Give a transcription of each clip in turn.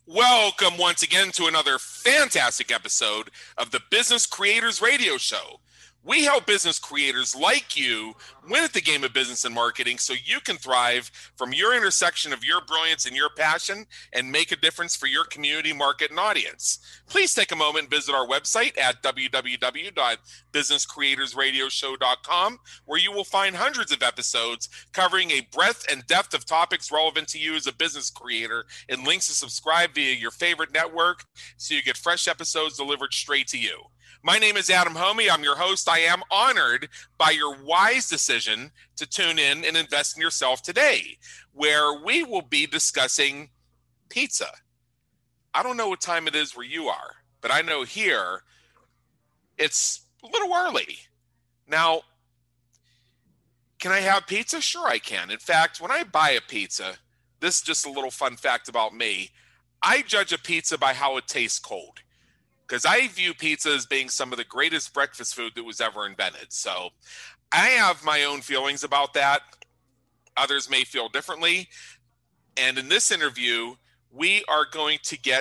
Welcome once again to another fantastic episode of the Business Creators Radio Show. We help business creators like you win at the game of business and marketing so you can thrive from your intersection of your brilliance and your passion and make a difference for your community, market, and audience. Please take a moment and visit our website at www.businesscreatorsradioshow.com, where you will find hundreds of episodes covering a breadth and depth of topics relevant to you as a business creator, and links to subscribe via your favorite network so you get fresh episodes delivered straight to you. My name is Adam Homey. I'm your host. I am honored by your wise decision to tune in and invest in yourself today, where we will be discussing pizza. I don't know what time it is where you are, but I know here it's a little early. Now, can I have pizza? Sure, I can. In fact, when I buy a pizza, this is just a little fun fact about me. I judge a pizza by how it tastes cold, because I view pizza as being some of the greatest breakfast food that was ever invented. So I have my own feelings about that. Others may feel differently. And in this interview, we are going to get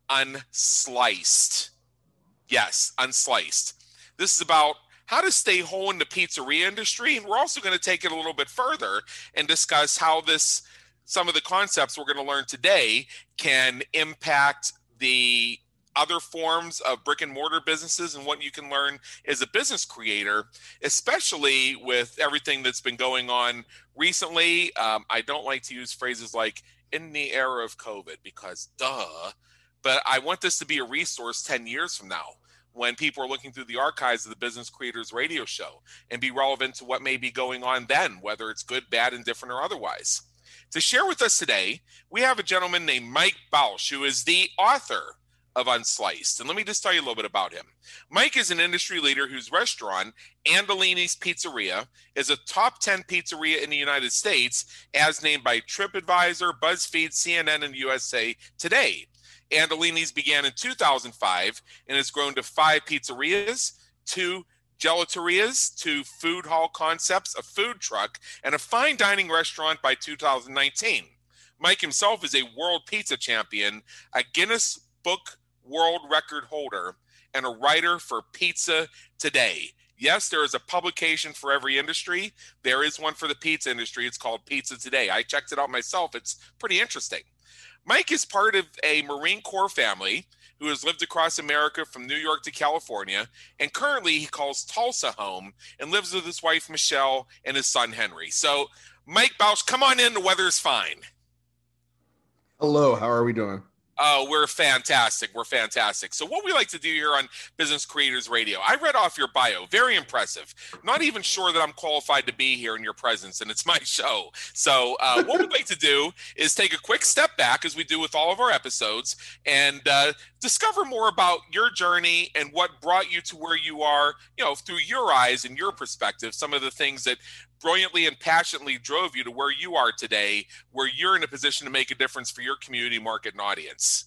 unsliced. Yes, unsliced. This is about how to stay whole in the pizzeria industry. And we're also going to take it a little bit further and discuss how some of the concepts we're going to learn today can impact the other forms of brick and mortar businesses and what you can learn as a business creator, especially with everything that's been going on recently. I don't like to use phrases like in the era of COVID because but I want this to be a resource 10 years from now when people are looking through the archives of the Business Creators Radio Show and be relevant to what may be going on then, whether it's good, bad, indifferent, or otherwise. To share with us today, we have a gentleman named Mike Bausch, who is the author of Unsliced. And let me just tell you a little bit about him. Mike is an industry leader whose restaurant, Andolini's Pizzeria, is a top 10 pizzeria in the United States, as named by TripAdvisor, BuzzFeed, CNN, and USA Today. Andolini's began in 2005 and has grown to 5 pizzerias, 2 gelaterias, 2 food hall concepts, a food truck, and a fine dining restaurant by 2019. Mike himself is a world pizza champion, a Guinness Book World Record holder, and a writer for Pizza Today. Yes, there is a publication for every industry. There is one for the pizza industry. It's called Pizza Today. I checked it out myself. It's pretty interesting. Mike is part of a Marine Corps family who has lived across America from New York to California, and currently he calls Tulsa home and lives with his wife, Michelle, and his son, Henry. So, Mike Bausch, come on in. The weather's fine. Hello, how are we doing? Oh, we're fantastic. We're fantastic. So what we like to do here on Business Creators Radio, I read off your bio. Very impressive. Not even sure that I'm qualified to be here in your presence, and it's my show. So what we'd like to do is take a quick step back, as we do with all of our episodes, and discover more about your journey and what brought you to where you are, through your eyes and your perspective, some of the things that brilliantly and passionately drove you to where you are today, where you're in a position to make a difference for your community, market, and audience.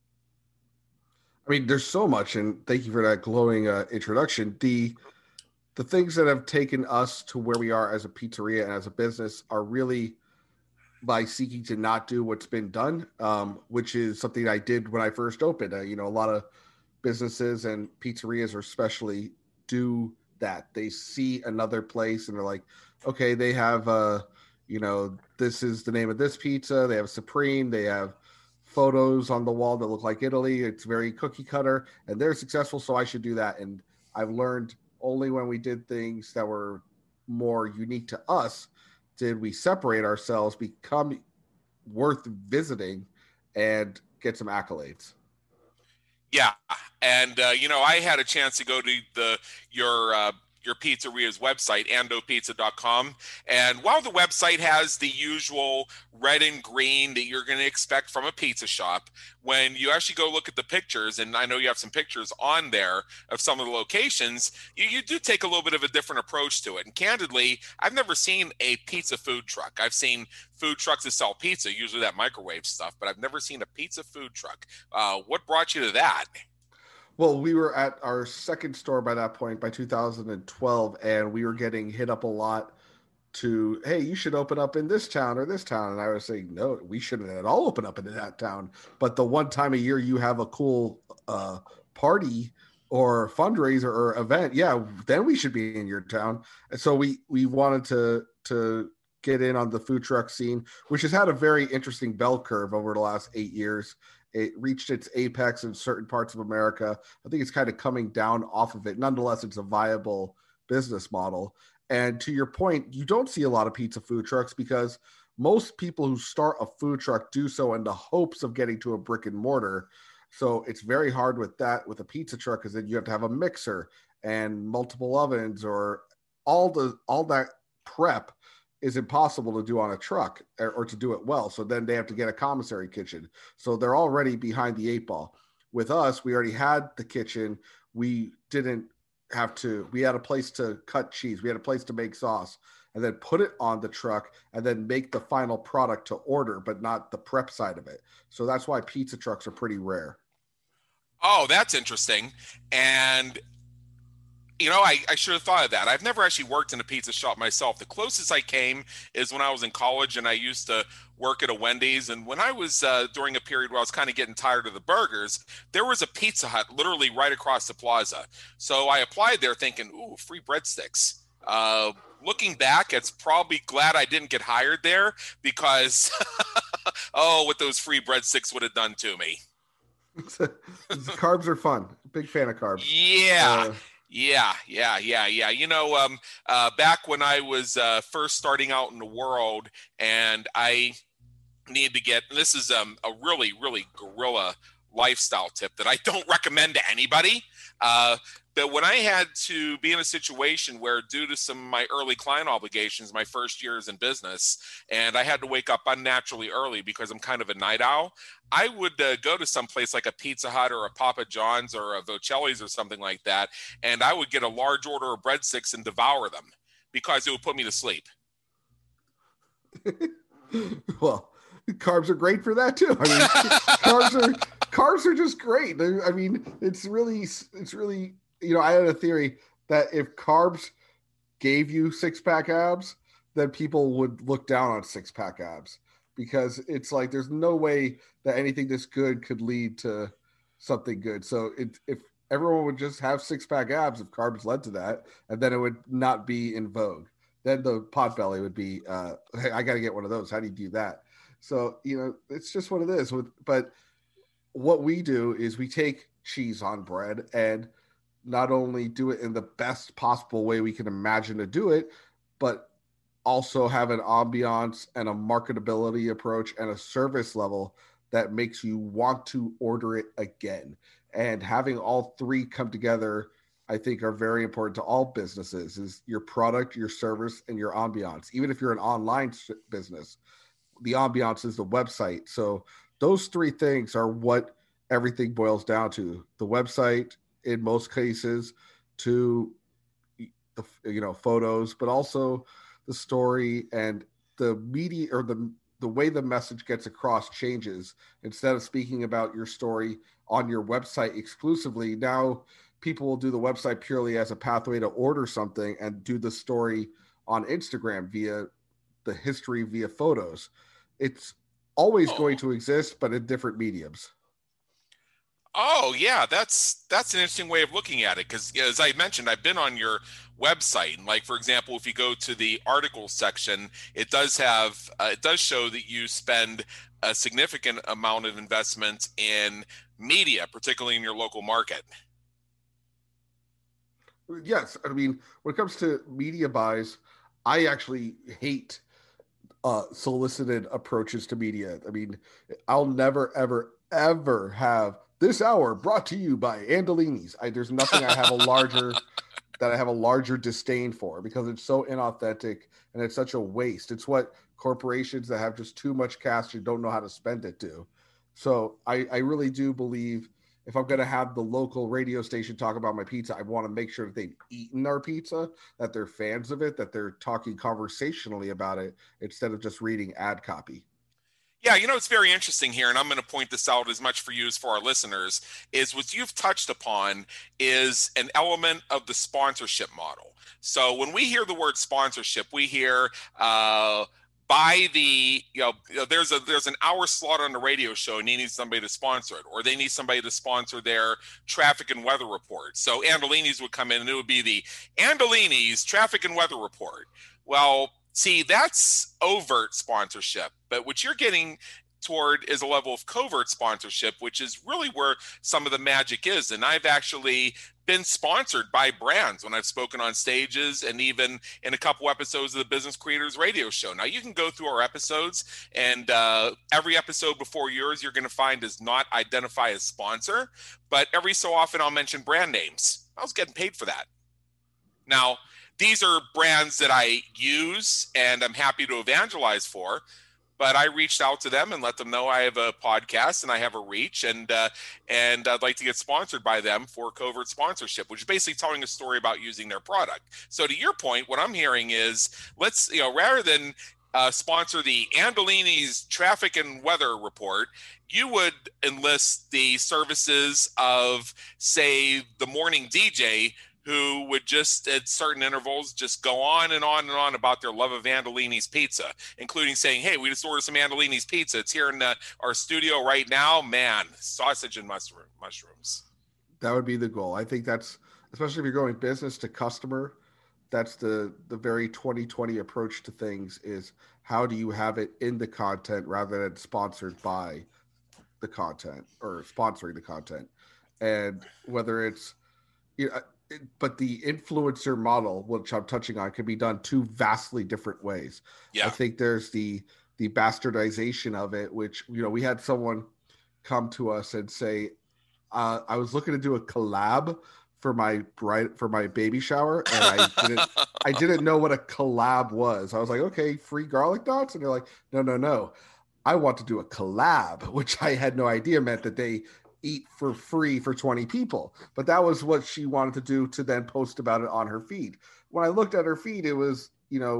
I mean, there's so much, and thank you for that glowing introduction. The things that have taken us to where we are as a pizzeria and as a business are really by seeking to not do what's been done, which is something I did when I first opened. A lot of businesses and pizzerias especially do that. They see another place and they're like, okay, they have, this is the name of this pizza. They have Supreme. They have photos on the wall that look like Italy. It's very cookie cutter and they're successful. So I should do that. And I've learned only when we did things that were more unique to us did we separate ourselves, become worth visiting, and get some accolades. Yeah. And, I had a chance to go to your pizzeria's website, andopizza.com. And while the website has the usual red and green that you're going to expect from a pizza shop, when you actually go look at the pictures, and I know you have some pictures on there of some of the locations, you do take a little bit of a different approach to it. And candidly, I've never seen a pizza food truck. I've seen food trucks that sell pizza, usually that microwave stuff, but I've never seen a pizza food truck. What brought you to that? Well, we were at our second store by that point, by 2012, and we were getting hit up a lot to, hey, you should open up in this town or this town. And I was saying, no, we shouldn't at all open up in that town. But the one time a year you have a cool party or fundraiser or event, yeah, then we should be in your town. And so we wanted to get in on the food truck scene, which has had a very interesting bell curve over the last 8 years. It reached its apex in certain parts of America. I think it's kind of coming down off of it. Nonetheless, it's a viable business model. And to your point, you don't see a lot of pizza food trucks because most people who start a food truck do so in the hopes of getting to a brick and mortar. So it's very hard with that with a pizza truck, because then you have to have a mixer and multiple ovens, or all that prep is impossible to do on a truck, or to do it well. So then they have to get a commissary kitchen. So they're already behind the 8 ball. With us, we already had the kitchen. We didn't have to, we had a place to cut cheese. We had a place to make sauce, and then put it on the truck, and then make the final product to order, but not the prep side of it. So that's why pizza trucks are pretty rare. Oh, that's interesting. And I should have thought of that. I've never actually worked in a pizza shop myself. The closest I came is when I was in college, and I used to work at a Wendy's. And when I was during a period where I was kind of getting tired of the burgers, there was a Pizza Hut literally right across the plaza. So I applied there thinking, ooh, free breadsticks. Looking back, it's probably glad I didn't get hired there, because, oh, what those free breadsticks would have done to me. Carbs are fun. Big fan of carbs. Yeah. Yeah. Back when I was first starting out in the world, and I needed to get, this is a really, really guerrilla lifestyle tip that I don't recommend to anybody. But when I had to be in a situation where, due to some of my early client obligations, my first years in business, and I had to wake up unnaturally early because I'm kind of a night owl, I would go to some place like a Pizza Hut or a Papa John's or a Vocelli's or something like that, and I would get a large order of breadsticks and devour them because it would put me to sleep. Well, carbs are great for that too. I mean, carbs are just great. I mean, it's really, I had a theory that if carbs gave you 6-pack abs, then people would look down on 6-pack abs, because it's like there's no way that anything this good could lead to something good. So if everyone would just have 6-pack abs, if carbs led to that, and then it would not be in vogue. Then the pot belly would be, hey, I got to get one of those. How do you do that? So, it's just what it is. But what we do is we take cheese on bread, and not only do it in the best possible way we can imagine to do it, but also have an ambiance and a marketability approach and a service level that makes you want to order it again. And having all three come together, I think, are very important to all businesses: is your product, your service, and your ambiance. Even if you're an online business, the ambiance is the website. So those three things are what everything boils down to. The website, in most cases, to the photos, but also the story, and the media, or the way the message gets across changes. Instead of speaking about your story on your website exclusively, now people will do the website purely as a pathway to order something, and do the story on Instagram via the history, via photos. It's always going to exist, but in different mediums. Oh yeah, that's an interesting way of looking at it, because as I mentioned, I've been on your website, and like, for example, if you go to the articles section, it does show that you spend a significant amount of investment in media, particularly in your local market. Yes, I mean, when it comes to media buys, I actually hate solicited approaches to media. I mean, I'll never, ever, ever have this hour brought to you by Andolini's. There's nothing I have a larger disdain for, because it's so inauthentic and it's such a waste. It's what corporations that have just too much cash and don't know how to spend it do. So I really do believe, if I'm going to have the local radio station talk about my pizza, I want to make sure that they've eaten our pizza, that they're fans of it, that they're talking conversationally about it, instead of just reading ad copy. Yeah, it's very interesting here, and I'm going to point this out as much for you as for our listeners, is what you've touched upon is an element of the sponsorship model. So when we hear the word sponsorship, we hear buy the, there's an hour slot on the radio show and they need somebody to sponsor it, or they need somebody to sponsor their traffic and weather report. So Andolini's would come in and it would be the Andolini's traffic and weather report. Well, see, that's overt sponsorship, but what you're getting toward is a level of covert sponsorship, which is really where some of the magic is. And I've actually been sponsored by brands when I've spoken on stages and even in a couple episodes of the Business Creators Radio Show. Now, you can go through our episodes, and every episode before yours you're going to find does not identify as sponsor, but every so often I'll mention brand names. I was getting paid for that. Now, these are brands that I use and I'm happy to evangelize for, but I reached out to them and let them know I have a podcast and I have a reach, and I'd like to get sponsored by them for covert sponsorship, which is basically telling a story about using their product. So to your point, what I'm hearing is, let's, rather than sponsor the Andolini's traffic and weather report, you would enlist the services of, say, the morning DJ, who would just at certain intervals just go on and on and on about their love of Andolini's pizza, including saying, hey, we just ordered some Andolini's pizza. It's here in our studio right now. Man, sausage and mushrooms. That would be the goal. I think that's, especially if you're going business to customer, that's the very 2020 approach to things, is how do you have it in the content rather than sponsored by the content or sponsoring the content. And whether it's, but the influencer model, which I'm touching on, can be done two vastly different ways. Yeah. I think there's the bastardization of it, which, we had someone come to us and say, I was looking to do a collab for my baby shower, and I didn't know what a collab was. I was like, okay, free garlic knots, and they're like, no, I want to do a collab, which I had no idea meant that they eat for free for 20 people. But that was what she wanted to do, to then post about it on her feed. When I looked at her feed, it was,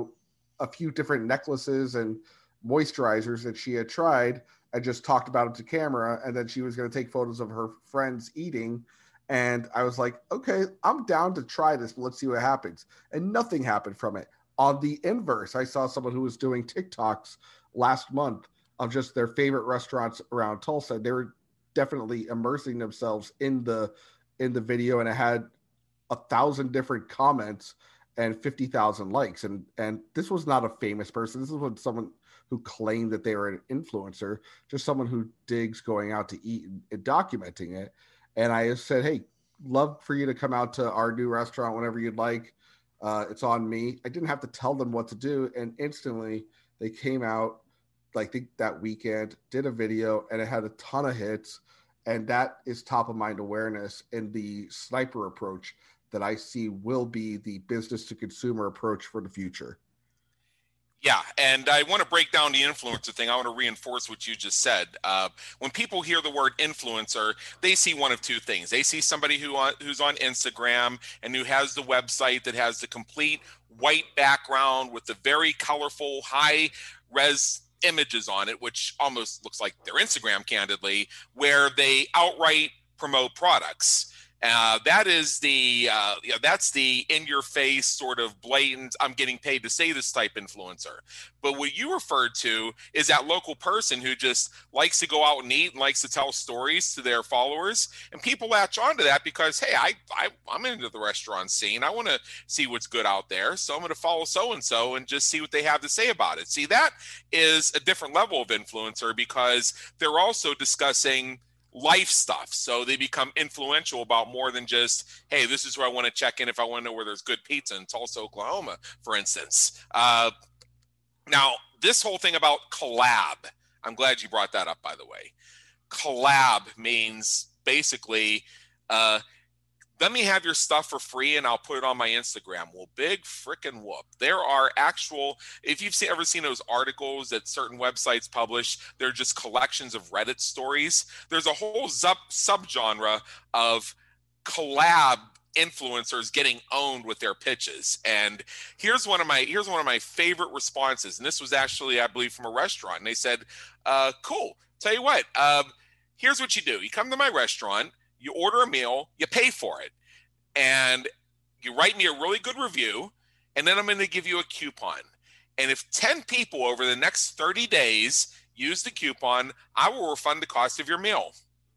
a few different necklaces and moisturizers that she had tried and just talked about it to camera. And then she was going to take photos of her friends eating. And I was like, okay, I'm down to try this, but let's see what happens. And nothing happened from it. On the inverse, I saw someone who was doing TikToks last month of just their favorite restaurants around Tulsa. They were definitely immersing themselves in the video, and it had 1,000 different comments and 50,000 likes. And this was not a famous person. This was someone who claimed that they were an influencer, just someone who digs going out to eat and documenting it. And I said, hey, love for you to come out to our new restaurant whenever you'd like. It's on me. I didn't have to tell them what to do. And instantly they came out, like, that weekend, did a video, and it had a ton of hits. And that is top of mind awareness, and the sniper approach that I see will be the business to consumer approach for the future. Yeah, and I want to break down the influencer thing. I want to reinforce what you just said. When people hear the word influencer, they see one of two things. They see somebody who's on Instagram and who has the website that has the complete white background with the very colorful, high-res images on it, which almost looks like their Instagram, candidly, where they outright promote products. That is that's the in-your-face sort of blatant, I'm getting paid to say this type influencer. But what you referred to is that local person who just likes to go out and eat and likes to tell stories to their followers. And people latch onto that because, hey, I'm into the restaurant scene. I want to see what's good out there. So I'm going to follow so-and-so and just see what they have to say about it. See, that is a different level of influencer because they're also discussing life stuff. So they become influential about more than just, hey, this is where I want to check in if I want to know where there's good pizza in Tulsa, Oklahoma, for instance. Now, this whole thing about collab, I'm glad you brought that up, by the way. Collab means basically, let me have your stuff for free and I'll put it on my Instagram. Well, big frickin' whoop. There are actual, if you've ever seen those articles that certain websites publish, they're just collections of Reddit stories. There's a whole subgenre of collab influencers getting owned with their pitches. And here's one of my favorite responses. And this was actually, I believe, from a restaurant. And they said, cool. Tell you what, here's what you do. You come to my restaurant, you order a meal, you pay for it, and you write me a really good review, and then I'm going to give you a coupon. And if 10 people over the next 30 days use the coupon, I will refund the cost of your meal.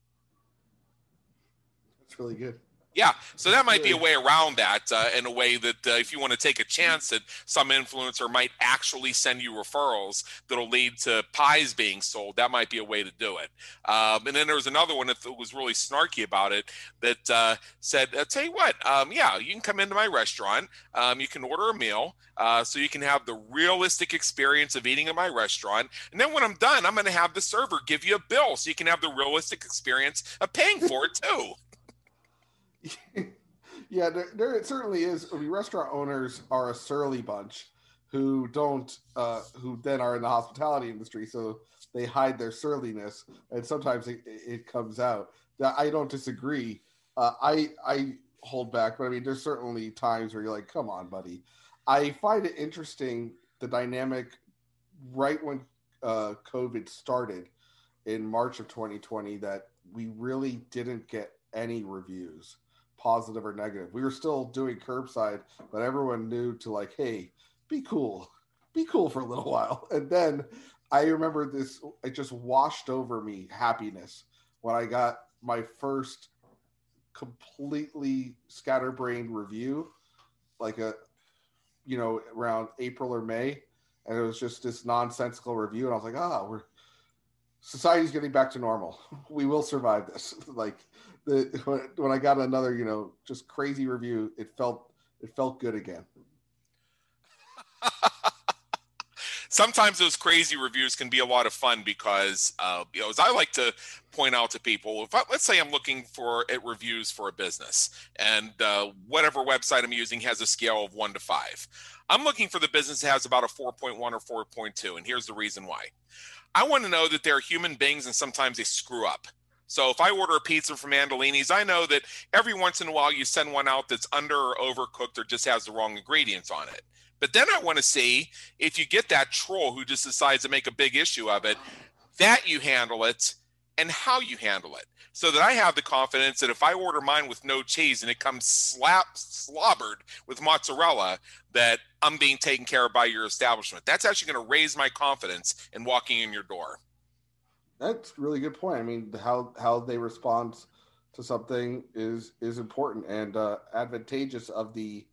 That's really good. Yeah, so that might be a way around that, in a way that if you want to take a chance that some influencer might actually send you referrals that'll lead to pies being sold, that might be a way to do it. And then there was another one that was really snarky about it that said, tell you what, yeah, you can come into my restaurant, you can order a meal, so you can have the realistic experience of eating at my restaurant. And then when I'm done, I'm going to have the server give you a bill so you can have the realistic experience of paying for it too. Yeah, there it certainly is. I mean, restaurant owners are a surly bunch who then are in the hospitality industry, so they hide their surliness, and sometimes it comes out. I don't disagree. I hold back, but I mean, there's certainly times where you're like, come on, buddy. I find it interesting, the dynamic right when COVID started in March of 2020, that we really didn't get any reviews, positive or negative. We were still doing curbside, but everyone knew to like, hey, be cool for a little while. And then I remember this, it just washed over me, happiness, when I got my first completely scatterbrained review, like around April or May. And it was just this nonsensical review. And I was like, society's getting back to normal. We will survive this. Like, when I got another, just crazy review, it felt good again. Sometimes those crazy reviews can be a lot of fun because, as I like to point out to people, let's say I'm looking at reviews for a business, and whatever website I'm using has a scale of 1 to 5. I'm looking for the business that has about a 4.1 or 4.2, and here's the reason why. I want to know that they're human beings and sometimes they screw up. So if I order a pizza from Andolini's, I know that every once in a while you send one out that's under or overcooked or just has the wrong ingredients on it. But then I want to see if you get that troll who just decides to make a big issue of it, that you handle it and how you handle it. So that I have the confidence that if I order mine with no cheese and it comes slobbered with mozzarella, that I'm being taken care of by your establishment. That's actually going to raise my confidence in walking in your door. That's a really good point. I mean, how they respond to something is important and advantageous of the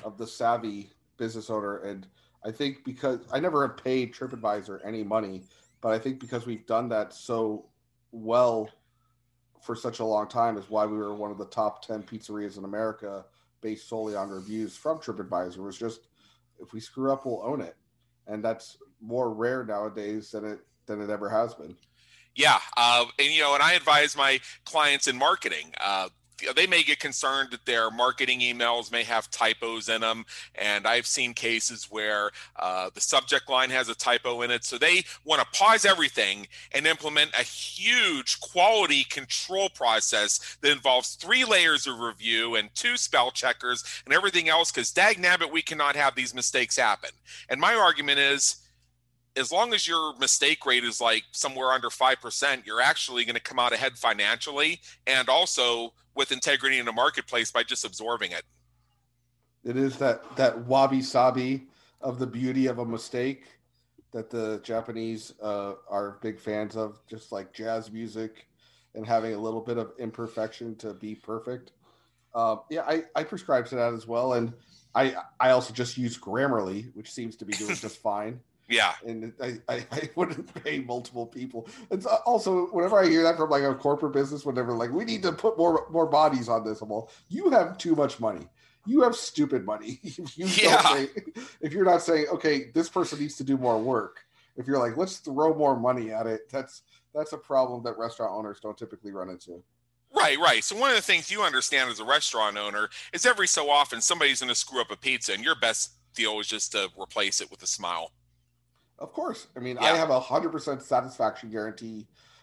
savvy business owner. And I think because I never have paid TripAdvisor any money, but I think because we've done that so well for such a long time is why we were one of the top 10 pizzerias in America based solely on reviews from TripAdvisor. It was just, if we screw up, we'll own it. And that's more rare nowadays than it ever has been. Yeah. And I advise my clients in marketing. They may get concerned that their marketing emails may have typos in them. And I've seen cases where the subject line has a typo in it. So they want to pause everything and implement a huge quality control process that involves 3 layers of review and 2 spell checkers and everything else, because dagnabbit, we cannot have these mistakes happen. And my argument is, as long as your mistake rate is like somewhere under 5%, you're actually going to come out ahead financially and also with integrity in the marketplace by just absorbing it. It is that wabi-sabi of the beauty of a mistake that the Japanese are big fans of, just like jazz music and having a little bit of imperfection to be perfect. I prescribe to that as well. And I also just use Grammarly, which seems to be doing just fine. Yeah. And I wouldn't pay multiple people. And also, whenever I hear that from like a corporate business, whenever like, we need to put more bodies on this, I'm all, you have too much money. You have stupid money. If you're not saying, okay, this person needs to do more work. If you're like, let's throw more money at it, that's a problem that restaurant owners don't typically run into. Right. So one of the things you understand as a restaurant owner is every so often somebody's going to screw up a pizza, and your best deal is just to replace it with a smile. Of course. I mean, yeah. I have 100% satisfaction guarantee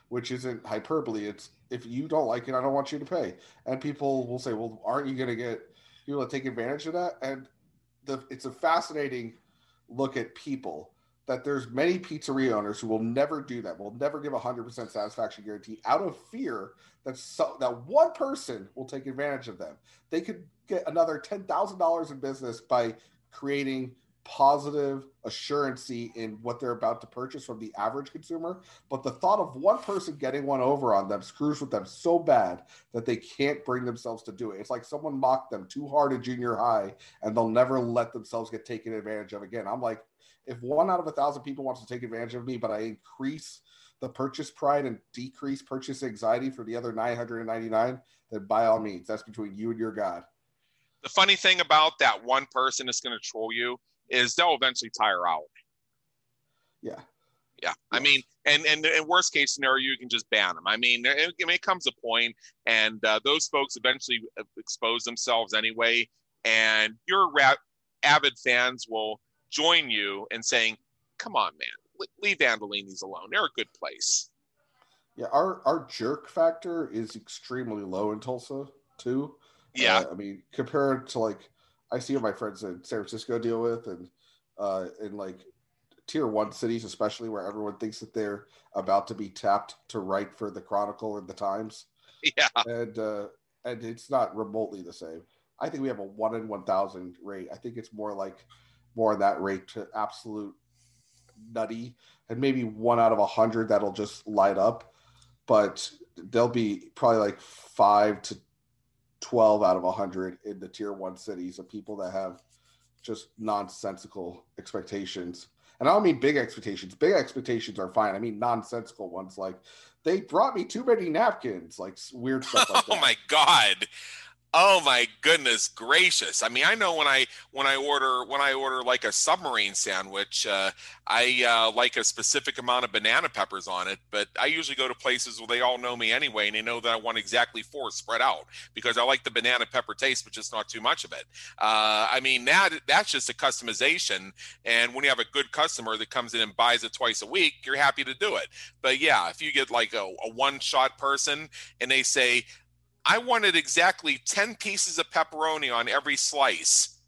which isn't hyperbole. It's if you don't like it, I don't want you to pay. And people will say, well, aren't you going to get people to take advantage of that? And it's a fascinating look at people that there's many pizzeria owners who will never do that, will never give 100% satisfaction guarantee out of fear that one person will take advantage of them. They could get another $10,000 in business by creating positive assurancy in what they're about to purchase from the average consumer. But the thought of one person getting one over on them screws with them so bad that they can't bring themselves to do it. It's like someone mocked them too hard in junior high and they'll never let themselves get taken advantage of again. I'm like, if 1 out of 1,000 people wants to take advantage of me, but I increase the purchase pride and decrease purchase anxiety for the other 999, then by all means, that's between you and your God. The funny thing about that one person that's going to troll you is they'll eventually tire out. Yeah. Yeah. I mean, and in worst case scenario, you can just ban them. I mean, it comes a point, and those folks eventually expose themselves anyway, and your avid fans will join you in saying, come on, man, leave Andolini's alone. They're a good place. Yeah, our jerk factor is extremely low in Tulsa, too. Yeah. I mean, compared to, like, I see what my friends in San Francisco deal with, and in, like, tier 1 cities, especially where everyone thinks that they're about to be tapped to write for the Chronicle and the Times. Yeah. And it's not remotely the same. I think we have a 1 in 1,000 rate. I think it's more in that rate to absolute nutty, and maybe 1 out of 100 that'll just light up. But there'll be probably like 5 to 12 out of 100 in the tier 1 cities of people that have just nonsensical expectations. And I don't mean big expectations. Big expectations are fine. I mean nonsensical ones, like they brought me too many napkins, like weird stuff like that. Oh my God. Oh my goodness gracious! I mean, I know when I order like a submarine sandwich, I like a specific amount of banana peppers on it. But I usually go to places where they all know me anyway, and they know that I want exactly 4 spread out because I like the banana pepper taste, but just not too much of it. I mean, that's just a customization, and when you have a good customer that comes in and buys it twice a week, you're happy to do it. But yeah, if you get like a one-shot person and they say, I wanted exactly 10 pieces of pepperoni on every slice.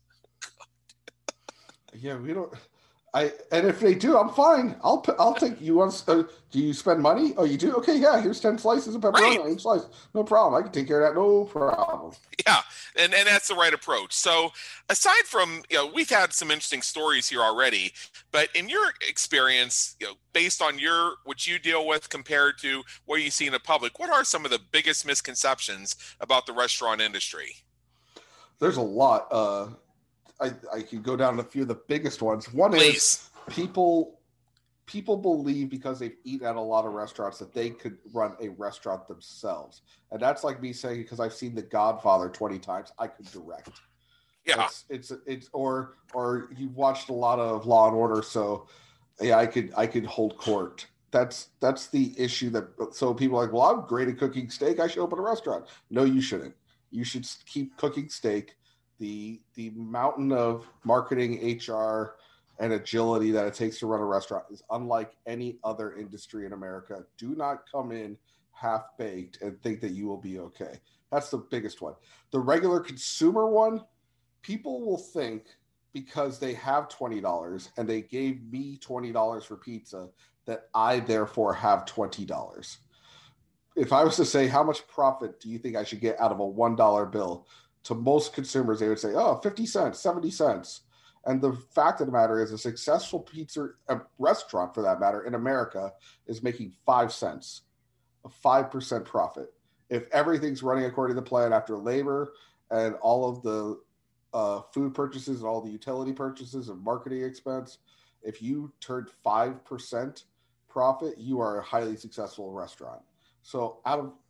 Yeah, we don't. And if they do, I'm fine. I'll take. You want? Do you spend money? Oh, you do? Okay, yeah. Here's 10 slices of pepperoni on each slice. No problem. I can take care of that. No problem. Yeah, and that's the right approach. So, aside from we've had some interesting stories here already, but in your experience, based on what you deal with compared to what you see in the public, what are some of the biggest misconceptions about the restaurant industry? There's a lot. I could go down a few of the biggest ones. One is people believe because they've eaten at a lot of restaurants that they could run a restaurant themselves. And that's like me saying, because I've seen The Godfather 20 times, I could direct. Yeah. It's or you've watched a lot of Law and Order, so yeah, I could hold court. That's the issue so people are like, well, I'm great at cooking steak, I should open a restaurant. No, you shouldn't. You should keep cooking steak. The mountain of marketing, HR, and agility that it takes to run a restaurant is unlike any other industry in America. Do not come in half-baked and think that you will be okay. That's the biggest one. The regular consumer one, people will think because they have $20 and they gave me $20 for pizza that I therefore have $20. If I was to say, how much profit do you think I should get out of a $1 bill? To most consumers, they would say, oh, 50 cents, 70 cents. And the fact of the matter is a successful a restaurant, for that matter, in America is making 5 cents, a 5% profit. If everything's running according to plan after labor and all of the food purchases and all the utility purchases and marketing expense, if you turned 5% profit, you are a highly successful restaurant. So out of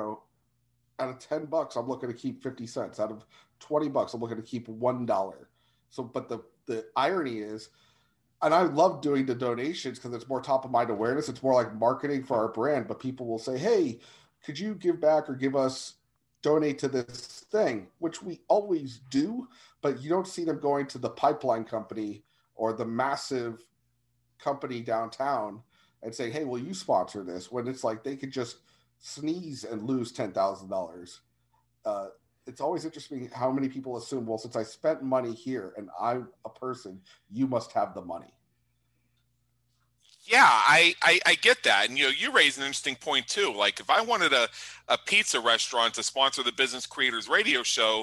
10 bucks, I'm looking to keep 50 cents. Out of 20 bucks, I'm looking to keep $1. So, but the irony is, and I love doing the donations because it's more top of mind awareness. It's more like marketing for our brand, but people will say, hey, could you give back or donate to this thing, which we always do, but you don't see them going to the pipeline company or the massive company downtown and say, hey, will you sponsor this? When it's like they could just sneeze and lose $10,000. It's always interesting how many people assume, well, since I spent money here and I'm a person, you must have the money. Yeah, I get that. And you raise an interesting point too. Like if I wanted a pizza restaurant to sponsor the Business Creators Radio Show,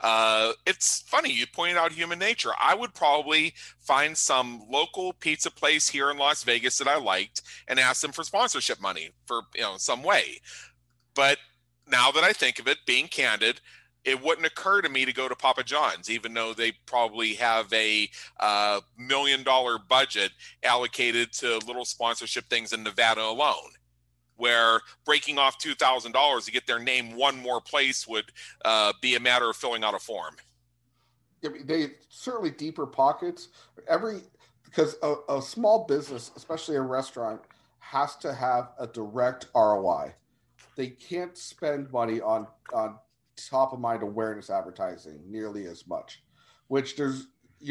it's funny, you pointed out human nature. I would probably find some local pizza place here in Las Vegas that I liked and ask them for sponsorship money for some way. But now that I think of it, being candid, it wouldn't occur to me to go to Papa John's, even though they probably have a $1 million budget allocated to little sponsorship things in Nevada alone, where breaking off $2,000 to get their name one more place would be a matter of filling out a form. I mean, they certainly deeper pockets. Because a small business, especially a restaurant, has to have a direct ROI. They can't spend money on top of mind awareness advertising nearly as much. Which there's,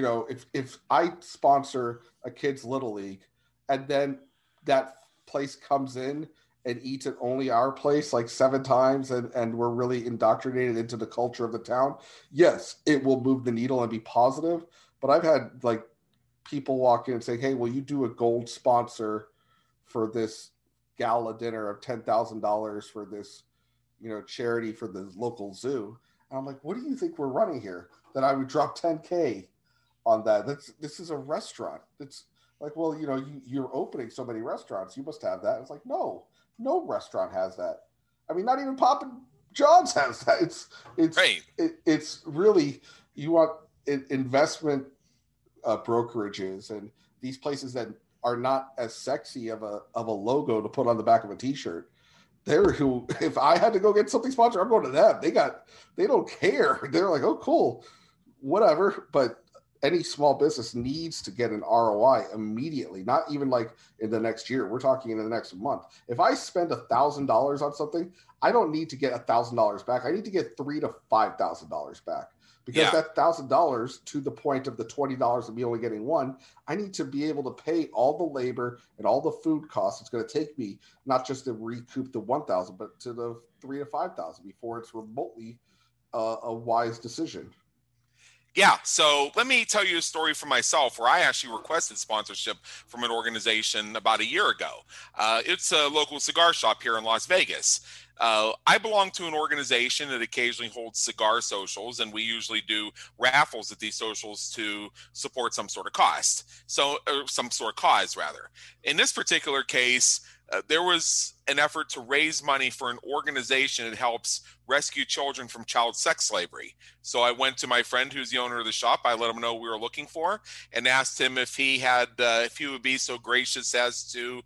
if I sponsor a kid's little league, and then that place comes in and eats at only our place like 7 times, and we're really indoctrinated into the culture of the town, yes, it will move the needle and be positive. But I've had like people walk in and say, hey, will you do a gold sponsor for this gala dinner of $10,000 for this, charity for the local zoo? And I'm like, what do you think we're running here? That I would drop 10K on that? This is a restaurant. It's like, well, you're opening so many restaurants, you must have that. It's like, no restaurant has that. I mean, not even Papa John's has that. It's Right. It's really, you want investment brokerages and these places that are not as sexy of a logo to put on the back of a t-shirt. They're who, if I had to go get something sponsored, I'm going to them. They don't care. They're like, oh, cool, whatever. But any small business needs to get an ROI immediately, not even like in the next year. We're talking in the next month. If I spend $1,000 on something, I don't need to get $1,000 back. I need to get $3,000 to $5,000 back. Because that $1,000, to the point of the $20 of me only getting one, I need to be able to pay all the labor and all the food costs it's going to take me, not just to recoup the 1,000, but to the 3,000 to 5,000 before it's remotely a wise decision. Yeah, so let me tell you a story for myself where I actually requested sponsorship from an organization about a year ago. It's a local cigar shop here in Las Vegas. I belong to an organization that occasionally holds cigar socials, and we usually do raffles at these socials to support some sort of cost. Some sort of cause, rather. In this particular case, there was an effort to raise money for an organization that helps rescue children from child sex slavery. So I went to my friend who's the owner of the shop. I let him know what we were looking for and asked him if he would be so gracious as to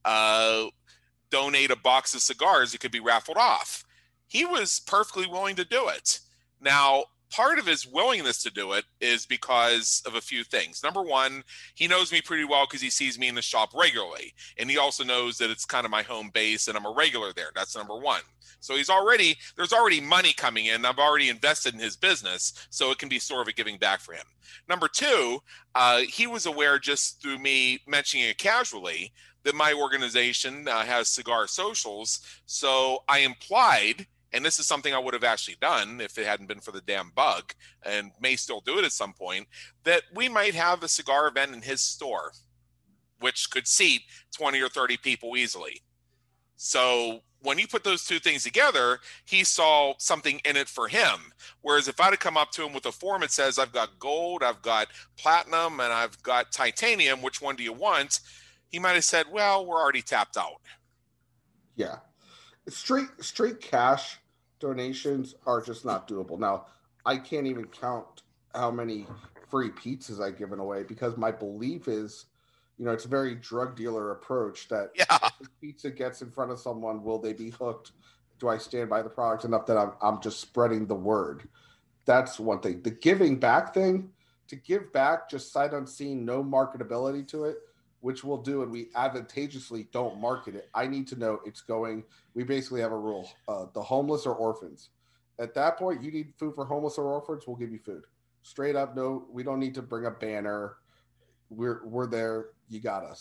donate a box of cigars that could be raffled off. He was perfectly willing to do it. Now, part of his willingness to do it is because of a few things. Number one, he knows me pretty well because he sees me in the shop regularly. And he also knows that it's kind of my home base and I'm a regular there. That's number one. So there's already money coming in. I've already invested in his business, so it can be sort of a giving back for him. Number two, he was aware just through me mentioning it casually that my organization has cigar socials. So I implied, and this is something I would have actually done if it hadn't been for the damn bug, and may still do it at some point, that we might have a cigar event in his store, which could seat 20 or 30 people easily. So when you put those two things together, he saw something in it for him. Whereas if I'd have come up to him with a form that says, I've got gold, I've got platinum, and I've got titanium, which one do you want? He might have said, well, we're already tapped out. Yeah. Straight cash donations are just not doable. Now, I can't even count how many free pizzas I've given away because my belief is, it's a very drug dealer approach that if pizza gets in front of someone, will they be hooked? Do I stand by the product enough that I'm just spreading the word? That's one thing. The giving back thing, to give back just sight unseen, no marketability to it, which we'll do, and we advantageously don't market it. I need to know it's going. We basically have a rule: the homeless or orphans. At that point, you need food for homeless or orphans, we'll give you food. Straight up, no, we don't need to bring a banner. We're there. You got us.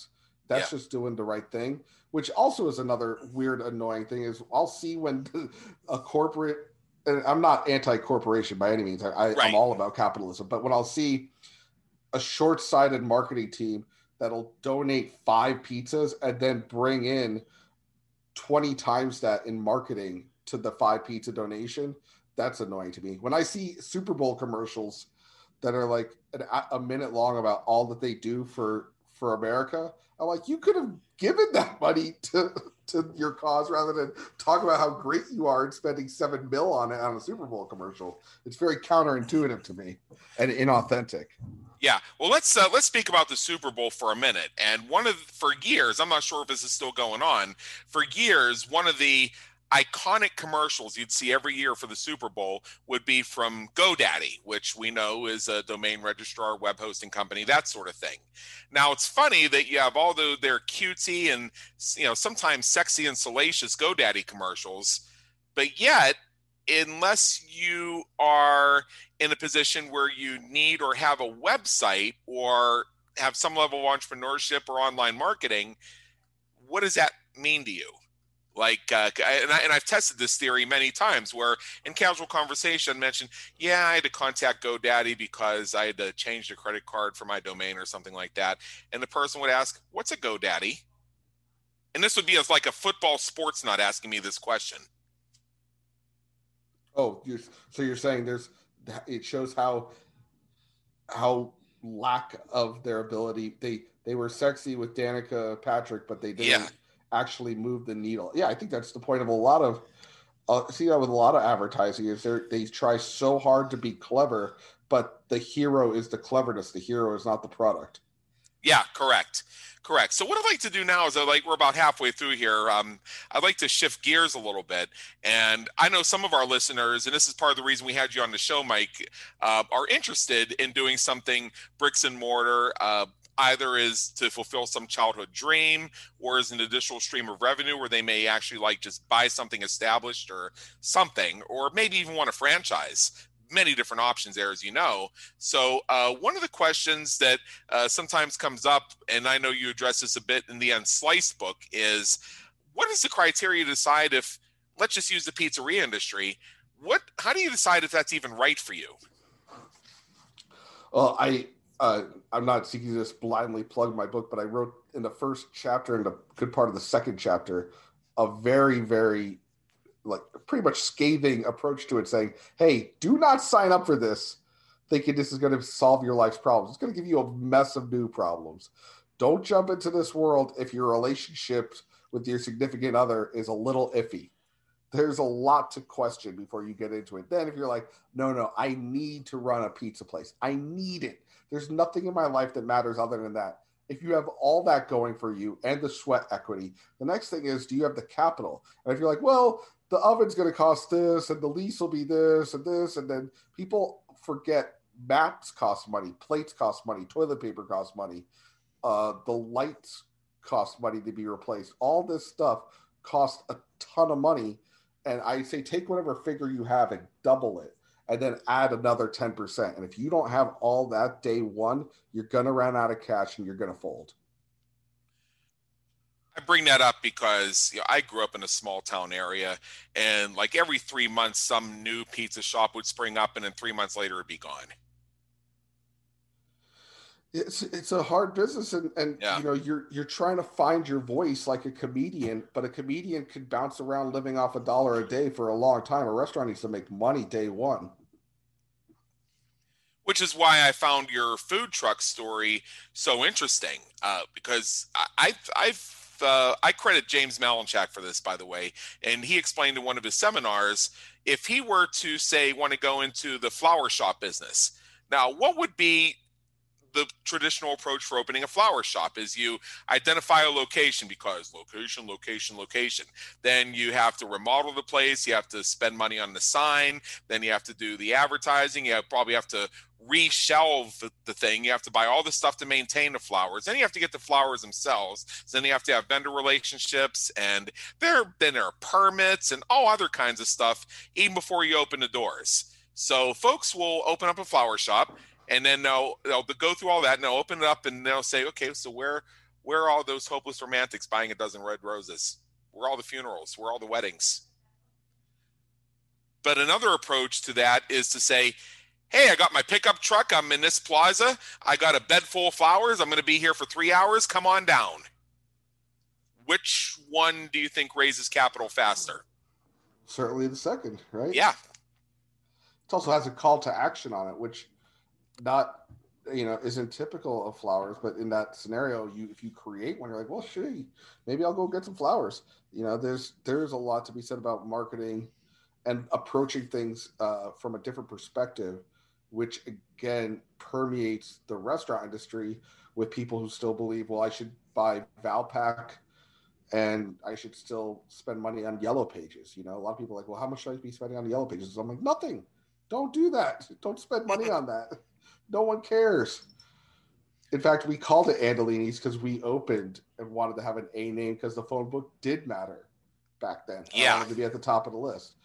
Yeah. That's just doing the right thing, which also is another weird, annoying thing. Is I'll see when a corporate, and I'm not anti-corporation by any means. I'm Right. all about capitalism, but when I'll see a short-sighted marketing team that'll donate 5 pizzas and then bring in 20 times that in marketing to the 5 pizza donation, that's annoying to me. When I see Super Bowl commercials that are like a minute long about all that they do for America, I'm like, you could have given that money to your cause rather than talk about how great you are and spending $7 million on it on a Super Bowl commercial. It's very counterintuitive to me and inauthentic. Yeah, well, let's speak about the Super Bowl for a minute. And for years, I'm not sure if this is still going on. For years, one of the iconic commercials you'd see every year for the Super Bowl would be from GoDaddy, which we know is a domain registrar, web hosting company, that sort of thing. Now, it's funny that you have all their cutesy and sometimes sexy and salacious GoDaddy commercials, but yet, unless you are in a position where you need or have a website or have some level of entrepreneurship or online marketing, what does that mean to you? Like, and I've tested this theory many times where in casual conversation I mentioned, yeah, I had to contact GoDaddy because I had to change the credit card for my domain or something like that. And the person would ask, what's a GoDaddy? And this would be as like a football sports nut asking me this question. Oh, so you're saying it shows how lack of their ability. They were sexy with Danica Patrick, but they didn't actually move the needle. Yeah, I think that's the point of a lot of see that with a lot of advertising is they try so hard to be clever, but the hero is the cleverness. The hero is not the product. Yeah, correct. So what I'd like to do now is we're about halfway through here. I'd like to shift gears a little bit. And I know some of our listeners, and this is part of the reason we had you on the show, Mike, are interested in doing something bricks and mortar, either is to fulfill some childhood dream or as an additional stream of revenue where they may actually like just buy something established or something, or maybe even want a franchise. Many different options there, as you know. So one of the questions that sometimes comes up, and I know you address this a bit in the Unsliced book, is what is the criteria to decide if, let's just use the pizzeria industry, how do you decide if that's even right for you? Well, I'm not seeking to just blindly plug my book, but I wrote in the first chapter and a good part of the second chapter a very, very like pretty much scathing approach to it, saying, hey, do not sign up for this thinking this is going to solve your life's problems. It's going to give you a mess of new problems. Don't jump into this world if your relationship with your significant other is a little iffy. There's a lot to question before you get into it. Then if you're like, no, I need to run a pizza place. I need it. There's nothing in my life that matters other than that. If you have all that going for you and the sweat equity, the next thing is, do you have the capital? And if you're like, well, the oven's going to cost this and the lease will be this, and then people forget mats cost money, plates cost money, toilet paper costs money, the lights cost money to be replaced. All this stuff costs a ton of money. And I say, take whatever figure you have and double it and then add another 10%. And if you don't have all that day one, you're going to run out of cash and you're going to fold. I bring that up because I grew up in a small town area, and like every 3 months, some new pizza shop would spring up, and then 3 months later, it'd be gone. It's a hard business, and Yeah. you're trying to find your voice like a comedian, but a comedian could bounce around living off $1 a day for a long time. A restaurant needs to make money day one. Which is why I found your food truck story so interesting, because I credit James Malinchak for this, by the way, and he explained in one of his seminars, if he were to say want to go into the flower shop business, now what would be the traditional approach for opening a flower shop? Is you identify a location, because location. Then you have to remodel the place. You have to spend money on the sign. Then you have to do the advertising. You probably have to reshelve the thing. You have to buy all the stuff to maintain the flowers. Then you have to get the flowers themselves. So then you have to have vendor relationships, and then there are permits and all other kinds of stuff even before you open the doors. So folks will open up a flower shop, and then they'll go through all that, and they'll open it up, and they'll say, okay, so where Where are all those hopeless romantics buying a dozen red roses? Where are all the funerals? Where are all the weddings? But another approach to that is to say, hey, I got my pickup truck. I'm in this plaza. I got a bed full of flowers. I'm going to be here for 3 hours. Come on down. Which one do you think raises capital faster? Certainly the second, right? Yeah. It also has a call to action on it, which not, isn't typical of flowers. But in that scenario, if you create one, you're like, well, shit, maybe I'll go get some flowers. There's a lot to be said about marketing and approaching things from a different perspective, which again permeates the restaurant industry with people who still believe, well, I should buy Valpak and I should still spend money on Yellow Pages. A lot of people are like, well, how much should I be spending on the Yellow Pages? So I'm like, nothing. Don't do that. Don't spend money on that. No one cares. In fact, we called it Andolini's because we opened and wanted to have an A name because the phone book did matter back then. Yeah. I wanted to be at the top of the list.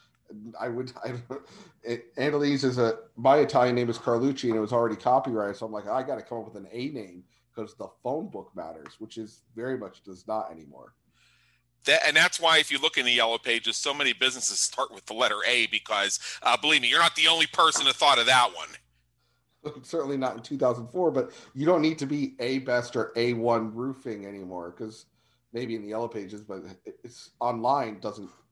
Andolini's my Italian name is Carlucci and it was already copyrighted. So I'm like, I got to come up with an A name because the phone book matters, which is very much does not anymore. And that's why if you look in the Yellow Pages, so many businesses start with the letter A because, believe me, you're not the only person who thought of that one. Certainly not in 2004, but you don't need to be A Best or A1 Roofing anymore because maybe in the Yellow Pages, but it's online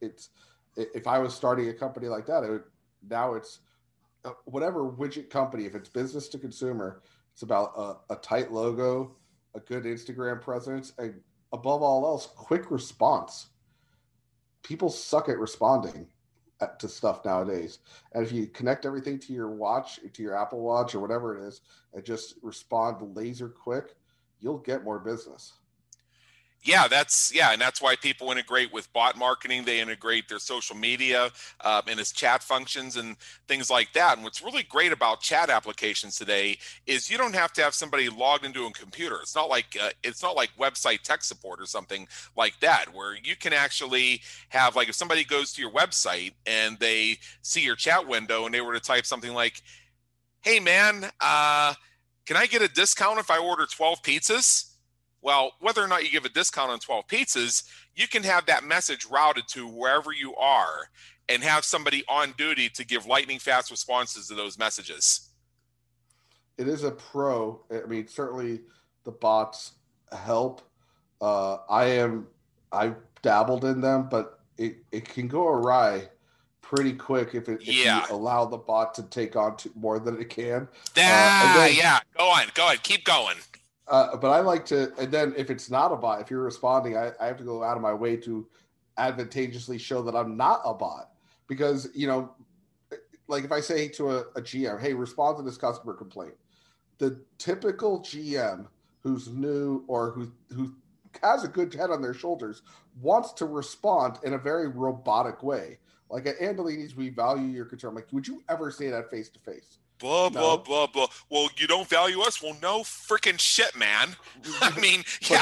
if I was starting a company like that, now it's whatever widget company, if it's business to consumer, it's about a tight logo, a good Instagram presence, and above all else, quick response. People suck at responding to stuff nowadays. And if you connect everything to your watch, to your Apple Watch or whatever it is, and just respond laser quick, you'll get more business. Yeah, and that's why people integrate with bot marketing. They integrate their social media and its chat functions and things like that. And what's really great about chat applications today is you don't have to have somebody logged into a computer. It's not like website tech support or something like that, where you can actually have, like, if somebody goes to your website and they see your chat window and they were to type something like, "Hey man, can I get a discount if I order 12 pizzas?" Well, whether or not you give a discount on 12 pizzas, you can have that message routed to wherever you are and have somebody on duty to give lightning fast responses to those messages. It is a pro. I mean, certainly the bots help. I've dabbled in them, but it can go awry pretty quick if you allow the bot to take on more than it can. Yeah, go on, keep going. But I like to, and then if it's not a bot, if you're responding, I have to go out of my way to advantageously show that I'm not a bot. Because, like if I say to a GM, hey, respond to this customer complaint, the typical GM who's new or who has a good head on their shoulders wants to respond in a very robotic way. Like at Andolini's, we value your concern. I'm like, would you ever say that face to face? Blah, blah, blah, blah. Well, you don't value us? Well, no freaking shit, man. I mean,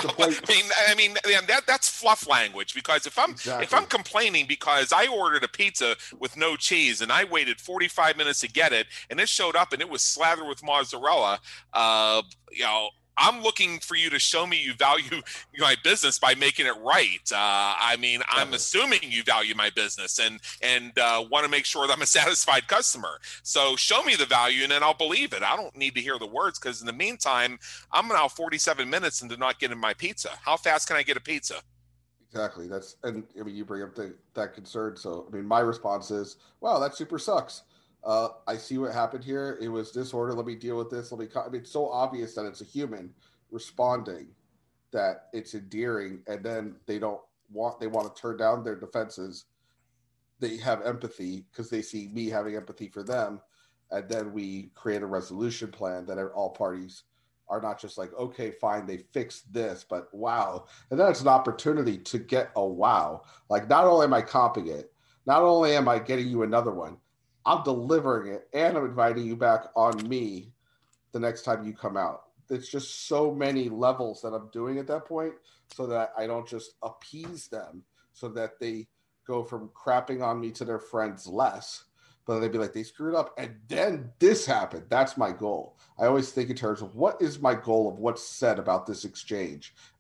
that's fluff language, because if I'm complaining because I ordered a pizza with no cheese and I waited 45 minutes to get it and it showed up and it was slathered with mozzarella, I'm looking for you to show me you value my business by making it right. I'm assuming you value my business and want to make sure that I'm a satisfied customer. So show me the value and then I'll believe it. I don't need to hear the words, because in the meantime, I'm now 47 minutes into not getting my pizza. How fast can I get a pizza? Exactly. You bring up that concern. So, my response is, wow, that super sucks. I see what happened here. It was disorder. Let me deal with this. It's so obvious that it's a human responding that it's endearing, and then they want to turn down their defenses. They have empathy because they see me having empathy for them, and then we create a resolution plan that all parties are not just like, okay, fine, they fixed this, but wow. And then it's an opportunity to get a wow. Like, not only am I comping it, not only am I getting you another one, I'm delivering it, and I'm inviting you back on me the next time you come out. It's just so many levels that I'm doing at that point, so that I don't just appease them, so that they go from crapping on me to their friends less, but they'd be like, they screwed up, and then this happened. That's my goal. I always think in terms of what is my goal of what's said about this exchange,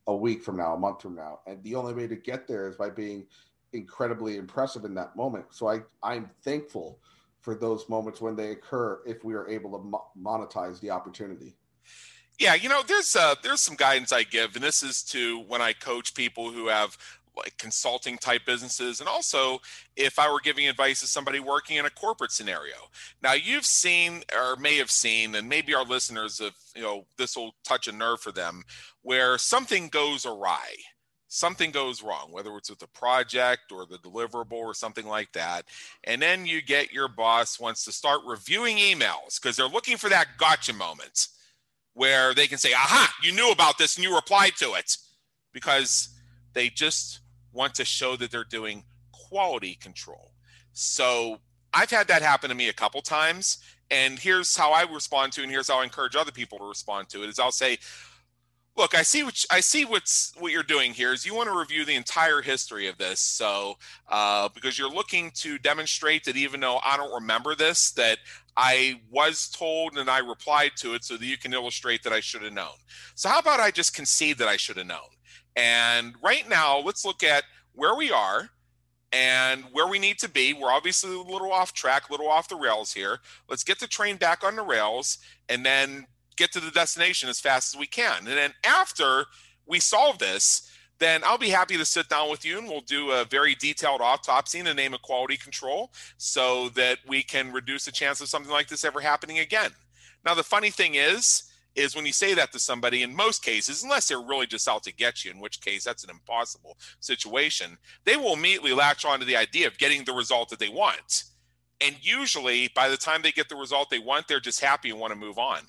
a week from now, a month from now. And the only way to get there is by being incredibly impressive in that moment. So I'm thankful for those moments when they occur if we are able to monetize the opportunity. Yeah, there's some guidance I give, and this is to when I coach people who have like consulting type businesses, and also if I were giving advice to somebody working in a corporate scenario. Now, you've seen or may have seen, and maybe our listeners have, this will touch a nerve for them, where something goes awry. Something goes wrong, whether it's with the project or the deliverable or something like that. And then you get your boss wants to start reviewing emails because they're looking for that gotcha moment where they can say, aha, you knew about this and you replied to it, because they just want to show that they're doing quality control. So I've had that happen to me a couple times. And here's how I respond to, and here's how I encourage other people to respond to it, is I'll say, look, I see what you're doing here is you want to review the entire history of this. So because you're looking to demonstrate that even though I don't remember this, that I was told and I replied to it so that you can illustrate that I should have known. So how about I just concede that I should have known? And right now, let's look at where we are and where we need to be. We're obviously a little off track, a little off the rails here. Let's get the train back on the rails and then get to the destination as fast as we can. And then after we solve this, then I'll be happy to sit down with you and we'll do a very detailed autopsy in the name of quality control so that we can reduce the chance of something like this ever happening again. Now, the funny thing is when you say that to somebody, in most cases, unless they're really just out to get you, in which case that's an impossible situation, they will immediately latch on to the idea of getting the result that they want. And usually by the time they get the result they want, they're just happy and want to move on.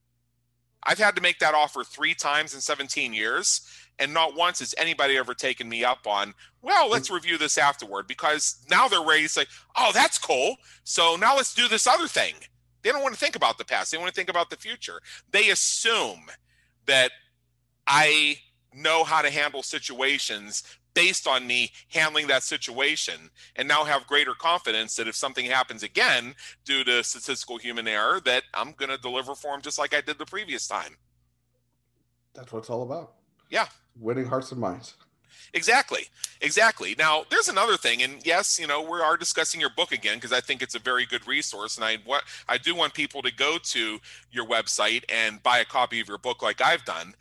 I've had to make that offer 3 times in 17 years, and not once has anybody ever taken me up on, well, let's review this afterward, because now they're ready to say, oh, that's cool. So now let's do this other thing. They don't want to think about the past. They want to think about the future. They assume that I know how to handle situations based on me handling that situation, and now have greater confidence that if something happens again due to statistical human error, that I'm going to deliver for them just like I did the previous time. That's what it's all about. Yeah. Winning hearts and minds. Exactly. Now, there's another thing, and yes, we are discussing your book again because I think it's a very good resource, and I do want people to go to your website and buy a copy of your book like I've done.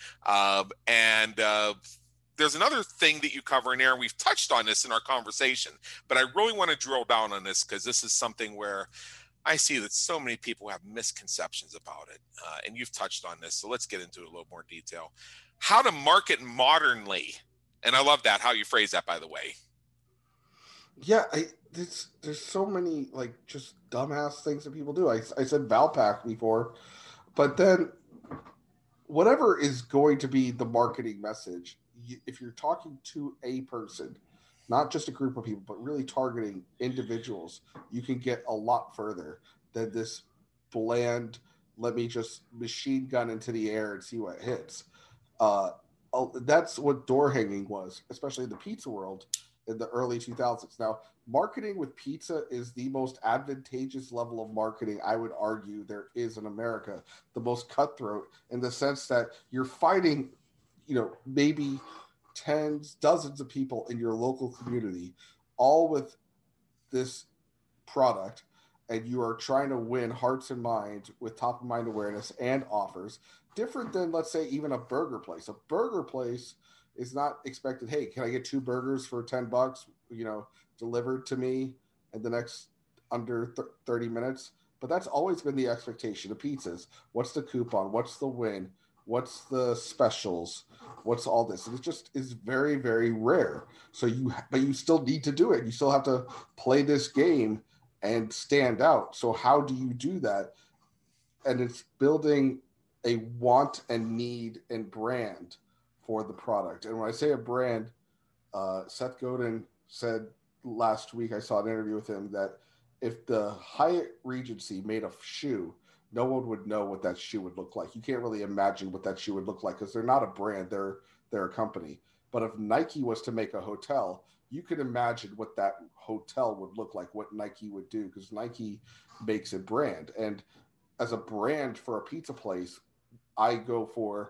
There's another thing that you cover in there, and we've touched on this in our conversation, but I really want to drill down on this because this is something where I see that so many people have misconceptions about it, and you've touched on this, so let's get into it a little more detail. How to market modernly. And I love that, how you phrase that, by the way. Yeah, there's so many like just dumbass things that people do. I said Valpak before, but then whatever is going to be the marketing message, if you're talking to a person, not just a group of people, but really targeting individuals, you can get a lot further than this bland, let me just machine gun into the air and see what hits. That's what door hanging was, especially in the pizza world in the early 2000s. Now, marketing with pizza is the most advantageous level of marketing, I would argue, there is in America. The most cutthroat in the sense that you're fighting, maybe dozens of people in your local community, all with this product, and you are trying to win hearts and minds with top of mind awareness and offers. Different than, let's say, even a burger place. A burger place is not expected, hey, can I get 2 burgers for $10, delivered to me in the next under 30 minutes? But that's always been the expectation of pizzas. What's the coupon? What's the win? What's the specials? What's all this? And it just is very, very rare. But you still need to do it. You still have to play this game and stand out. So how do you do that? And it's building a want and need and brand for the product. And when I say a brand, Seth Godin said last week, I saw an interview with him, that if the Hyatt Regency made a shoe, no one would know what that shoe would look like. You can't really imagine what that shoe would look like because they're not a brand, they're a company. But if Nike was to make a hotel, you could imagine what that hotel would look like, what Nike would do, because Nike makes a brand. And as a brand for a pizza place, I go for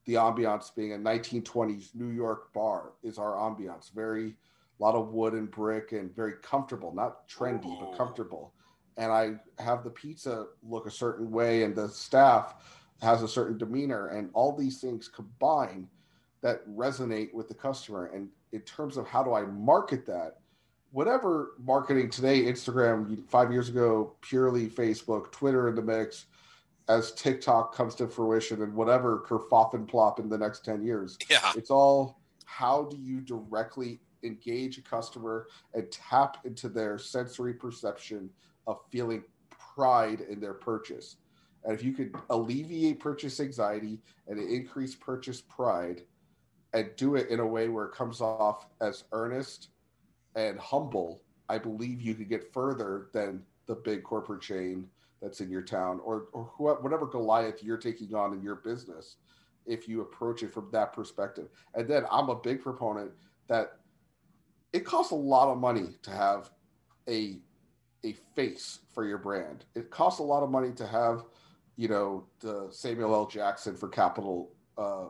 the ambiance being a 1920s New York bar is our ambiance. Very, a lot of wood and brick and very comfortable, not trendy, but comfortable. And I have the pizza look a certain way and the staff has a certain demeanor, and all these things combine that resonate with the customer. And in terms of how do I market that, whatever marketing today, Instagram, 5 years ago, purely Facebook, Twitter in the mix, as TikTok comes to fruition and whatever kerfuffle and plop in the next 10 years. Yeah. It's all, how do you directly engage a customer and tap into their sensory perception of feeling pride in their purchase. And if you could alleviate purchase anxiety and increase purchase pride and do it in a way where it comes off as earnest and humble, I believe you could get further than the big corporate chain that's in your town or whatever Goliath you're taking on in your business, if you approach it from that perspective. And then I'm a big proponent that it costs a lot of money to have a face for your brand. It costs a lot of money to have, the Samuel L. Jackson for Capital One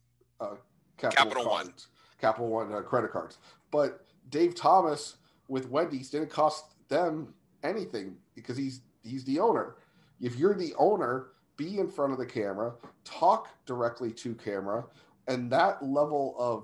credit cards. But Dave Thomas with Wendy's didn't cost them anything because he's the owner. If you're the owner, be in front of the camera, talk directly to camera, and that level of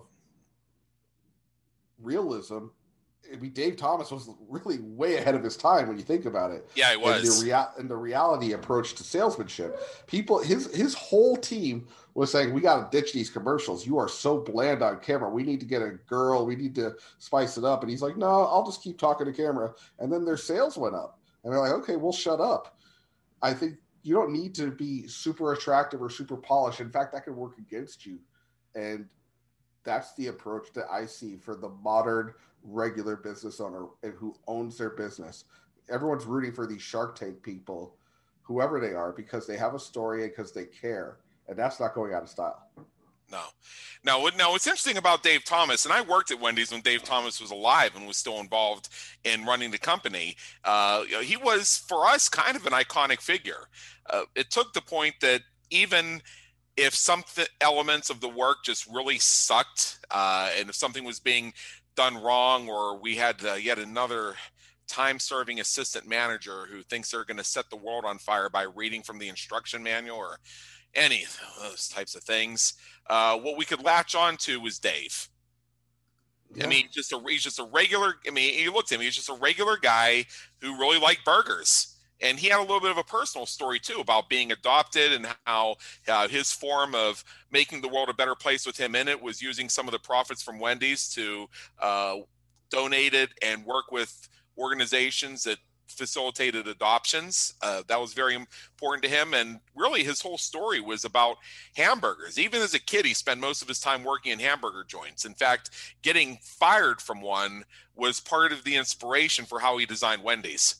realism. I mean, Dave Thomas was really way ahead of his time when you think about it. Yeah, he was. And the reality approach to salesmanship. People, his whole team was saying, we got to ditch these commercials. You are so bland on camera. We need to get a girl. We need to spice it up. And he's like, no, I'll just keep talking to camera. And then their sales went up. And they're like, okay, we'll shut up. I think you don't need to be super attractive or super polished. In fact, that could work against you. And that's the approach that I see for the modern regular business owner and who owns their business. Everyone's rooting for these Shark Tank people, whoever they are, because they have a story and because they care. And that's not going out of style. No, what's interesting about Dave Thomas, and I worked at Wendy's when Dave Thomas was alive and was still involved in running the company. He was, for us, kind of an iconic figure. It took the point that even if some elements of the work just really sucked, and if something was being done wrong, or we had yet another time-serving assistant manager who thinks they're going to set the world on fire by reading from the instruction manual or any of those types of things, what we could latch on to was Dave. Yeah. I mean, he's just a regular. I mean, you looked at him; he's just a regular guy who really liked burgers. And he had a little bit of a personal story too about being adopted and how his form of making the world a better place with him in it was using some of the profits from Wendy's to donate it and work with organizations that facilitated adoptions. That was very important to him. And really his whole story was about hamburgers. Even as a kid, he spent most of his time working in hamburger joints. In fact, getting fired from one was part of the inspiration for how he designed Wendy's.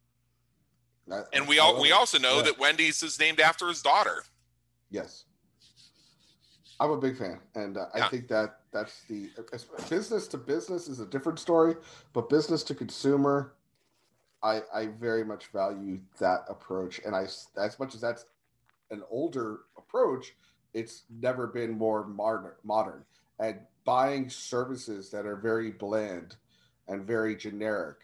And we also know that Wendy's is named after his daughter. Yes. I'm a big fan. And I think that's the business to business is a different story, but business to consumer, I very much value that approach. And as much as that's an older approach, it's never been more modern. And buying services that are very bland and very generic,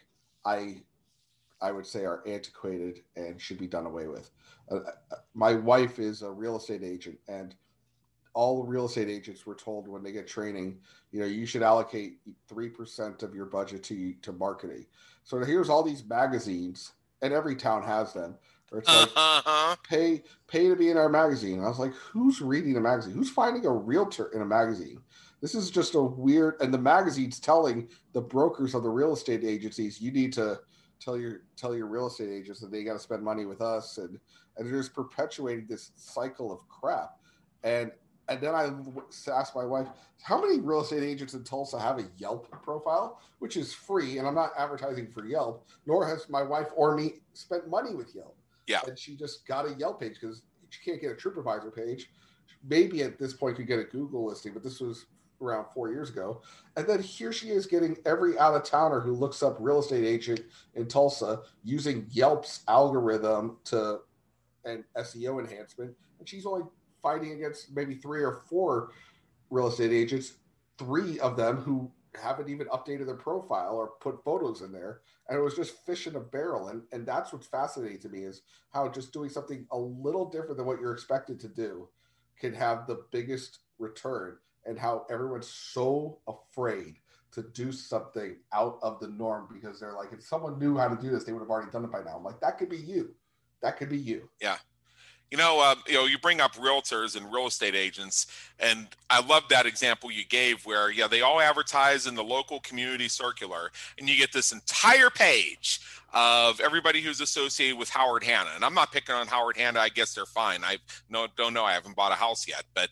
I would say are antiquated and should be done away with. My wife is a real estate agent, and all real estate agents were told when they get training, you should allocate 3% of your budget to marketing. So here's all these magazines, and every town has them, where it's like, pay to be in our magazine. And I was like, who's reading a magazine? Who's finding a realtor in a magazine? This is just a weird, and the magazine's telling the brokers of the real estate agencies, you need to tell your real estate agents that they got to spend money with us, and they're just perpetuating this cycle of crap. And then I asked my wife, how many real estate agents in Tulsa have a Yelp profile, which is free, and I'm not advertising for Yelp, nor has my wife or me spent money with Yelp. Yeah. And she just got a Yelp page because she can't get a TripAdvisor page. Maybe at this point could get a Google listing, but this was around 4 years ago. And then here she is getting every out-of-towner who looks up real estate agent in Tulsa using Yelp's algorithm and SEO enhancement. And she's only fighting against maybe 3 or 4 real estate agents, 3 of them who haven't even updated their profile or put photos in there. And it was just fish in a barrel. And that's what's fascinating to me, is how just doing something a little different than what you're expected to do can have the biggest return, and how everyone's so afraid to do something out of the norm because they're like, if someone knew how to do this, they would have already done it by now. I'm like, that could be you. That could be you. Yeah. You bring up realtors and real estate agents, and I love that example you gave where, they all advertise in the local community circular, and you get this entire page of everybody who's associated with Howard Hanna. And I'm not picking on Howard Hanna. I guess they're fine. Don't know. I haven't bought a house yet, but,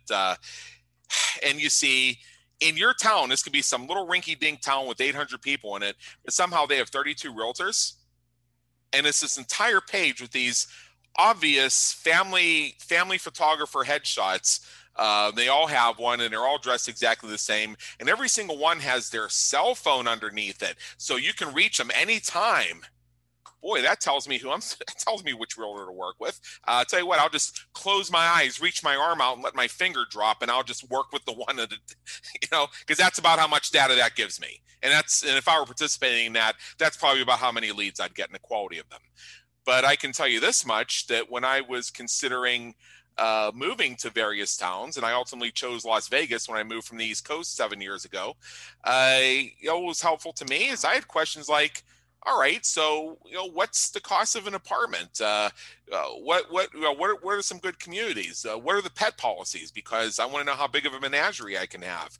and you see in your town, this could be some little rinky dink town with 800 people in it, but somehow they have 32 realtors. And it's this entire page with these obvious family photographer headshots. They all have one, and they're all dressed exactly the same, and every single one has their cell phone underneath it, so you can reach them anytime. Boy, that tells me that tells me which realtor to work with. I'll tell you what, I'll just close my eyes, reach my arm out, and let my finger drop, and I'll just work with the one that, because that's about how much data that gives me. And if I were participating in that, that's probably about how many leads I'd get and the quality of them. But I can tell you this much, that when I was considering moving to various towns, and I ultimately chose Las Vegas when I moved from the East Coast 7 years ago, what was helpful to me is I had questions like, all right, so what's the cost of an apartment? What are some good communities? What are the pet policies? Because I want to know how big of a menagerie I can have.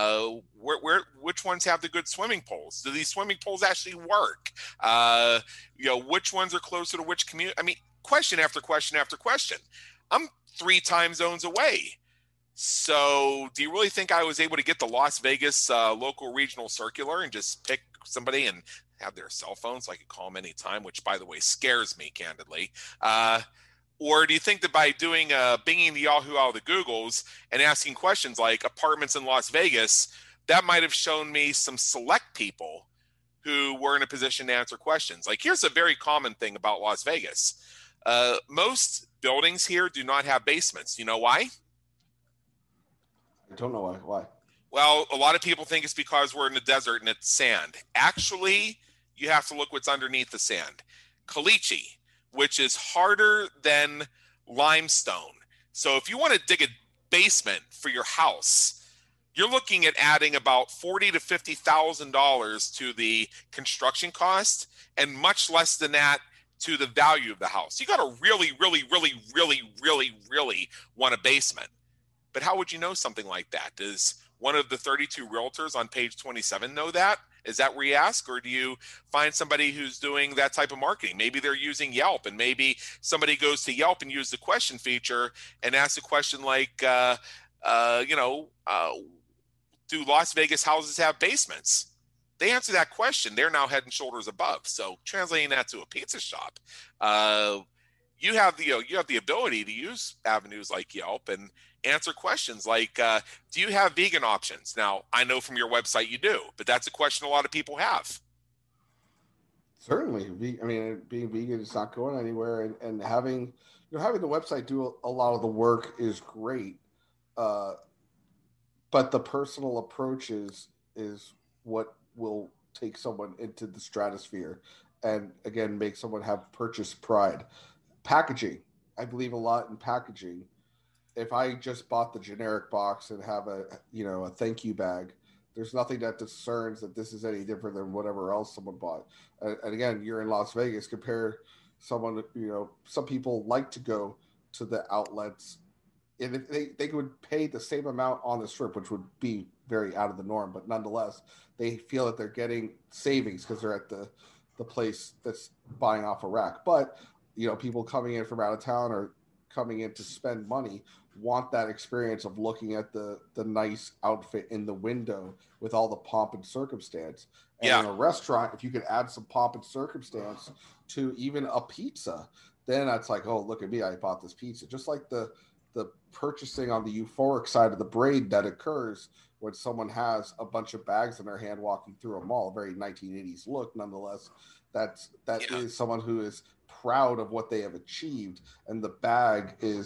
Which ones have the good swimming pools? Do these swimming pools actually work? Which ones are closer to which community? I mean, question after question after question. I'm 3 time zones away. So do you really think I was able to get the Las Vegas local regional circular and just pick somebody and have their cell phone so I could call them anytime, which, by the way, scares me, candidly? Or do you think that by doing binging the Yahoo out of the Googles and asking questions like apartments in Las Vegas, that might have shown me some select people who were in a position to answer questions? Like, here's a very common thing about Las Vegas. Most buildings here do not have basements. You know why? I don't know why. Well, a lot of people think it's because we're in the desert and it's sand. Actually, you have to look what's underneath the sand. Caliche, which is harder than limestone. So if you want to dig a basement for your house, you're looking at adding about $40,000 to $50,000 to the construction cost, and much less than that to the value of the house. You got to really, really, really, really, really, really want a basement. But how would you know something like that? Does one of the 32 realtors on page 27 know that? Is that where you ask? Or do you find somebody who's doing that type of marketing? Maybe they're using Yelp, and maybe somebody goes to Yelp and use the question feature and asks a question like, do Las Vegas houses have basements? They answer that question, they're now head and shoulders above. So translating that to a pizza shop, you have the ability to use avenues like Yelp and answer questions like, do you have vegan options? Now, I know from your website you do, but that's a question a lot of people have. Certainly. Being vegan is not going anywhere, and having the website do a lot of the work is great. But the personal approach is what will take someone into the stratosphere, and again, make someone have purchase pride. Packaging. I believe a lot in packaging. If I just bought the generic box and have a thank you bag, there's nothing that discerns that this is any different than whatever else someone bought. And again, you're in Las Vegas. Compare someone, some people like to go to the outlets, and if they would pay the same amount on the strip, which would be very out of the norm, but nonetheless, they feel that they're getting savings because they're at the place that's buying off a rack. But people coming in from out of town or coming in to spend money want that experience of looking at the nice outfit in the window with all the pomp and circumstance. And in a restaurant, if you could add some pomp and circumstance to even a pizza, then that's like, oh, look at me, I bought this pizza. Just like the purchasing on the euphoric side of the brain that occurs when someone has a bunch of bags in their hand walking through a mall, a very 1980s look nonetheless. That is someone who is proud of what they have achieved, and the bag is